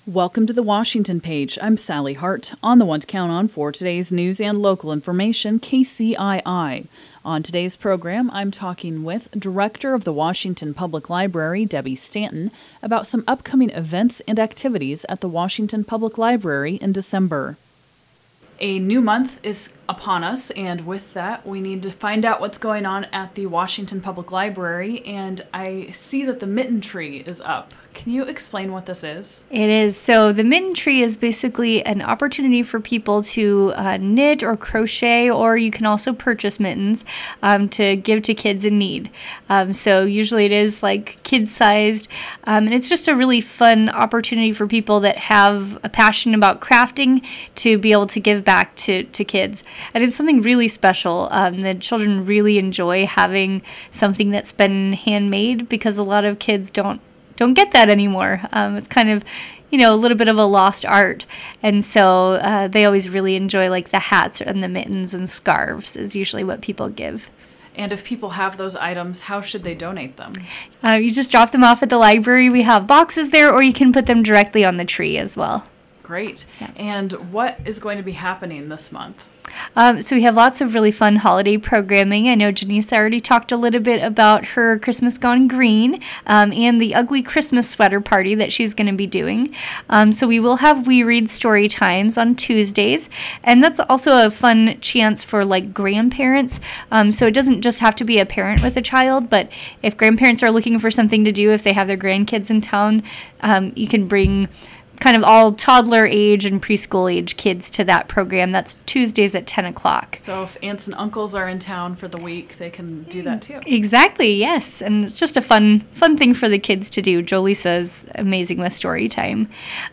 Welcome to the Washington Page. I'm Sally Hart, on the one to count on for today's news and local information, KCII. On today's program, I'm talking with Director of the Washington Public Library, Debbie Stanton, about some upcoming events and activities at the Washington Public Library in December. A new month is upon us, and with that, we need to find out what's going on at the Washington Public Library, and I see that the Mitten Tree is up. Can you explain what this is? It is. So the Mitten Tree is basically an opportunity for people to knit or crochet, or you can also purchase mittens to give to kids in need. So usually it is like kid-sized, and it's just a really fun opportunity for people that have a passion about crafting to be able to give back to kids. And it's something really special. The children really enjoy having something that's been handmade because a lot of kids don't get that anymore. It's kind of, a little bit of a lost art. And so they always really enjoy like the hats and the mittens and scarves is usually what people give. And if people have those items, how should they donate them? You just drop them off at the library. We have boxes there, or you can put them directly on the tree as well. Great. Yeah. And what is going to be happening this month? So we have lots of really fun holiday programming. I know Janice already talked a little bit about her Christmas Gone Green and the ugly Christmas sweater party that she's going to be doing. So we will have We Read Story Times on Tuesdays, and that's also a fun chance for like grandparents. So it doesn't just have to be a parent with a child, but if grandparents are looking for something to do, if they have their grandkids in town, you can bring kind of all toddler age and preschool age kids to that program. That's Tuesdays at 10 o'clock. So if aunts and uncles are in town for the week, they can do that too. Exactly, yes. And it's just a fun thing for the kids to do. Jolisa is amazing with story time.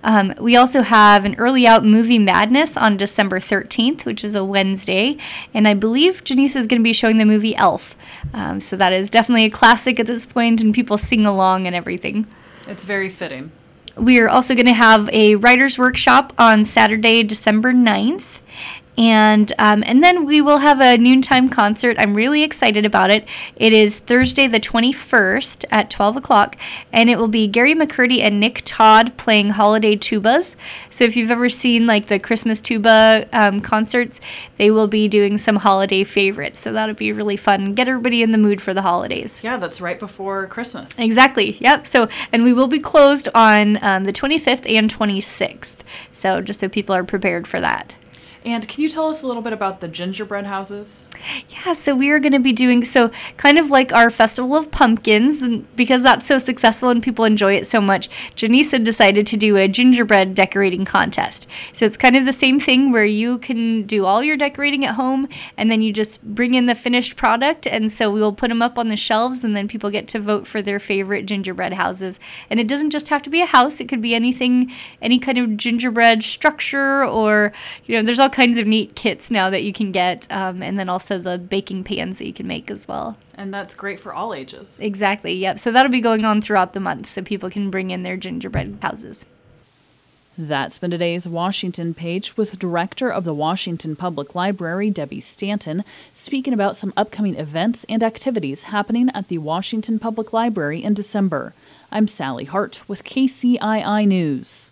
We also have an early out movie madness on December 13th, which is a Wednesday. And I believe Janice is going to be showing the movie Elf. So that is definitely a classic at this point, and people sing along and everything. It's very fitting. We are also going to have a writer's workshop on Saturday, December 9th. And then we will have a noontime concert. I'm really excited about it. It is Thursday the 21st at 12 o'clock, and it will be Gary McCurdy and Nick Todd playing holiday tubas. So if you've ever seen like the Christmas tuba concerts, they will be doing some holiday favorites. So that'll be really fun. Get everybody in the mood for the holidays. Yeah, that's right before Christmas. Exactly. Yep. So, and we will be closed on the 25th and 26th. So just so people are prepared for that. And can you tell us a little bit about the gingerbread houses? Yeah, so we are going to be doing kind of like our Festival of Pumpkins, and because that's so successful and people enjoy it so much, Janice had decided to do a gingerbread decorating contest. So it's kind of the same thing where you can do all your decorating at home and then you just bring in the finished product, and so we will put them up on the shelves and then people get to vote for their favorite gingerbread houses. And it doesn't just have to be a house, it could be anything, any kind of gingerbread structure, or there's all kinds of neat kits now that you can get, and then also the baking pans that you can make as well. And that's great for all ages. Exactly, yep. So that'll be going on throughout the month so people can bring in their gingerbread houses. That's been today's Washington Page with Director of the Washington Public Library, Debbie Stanton, speaking about some upcoming events and activities happening at the Washington Public Library in December. I'm Sally Hart with KCII News.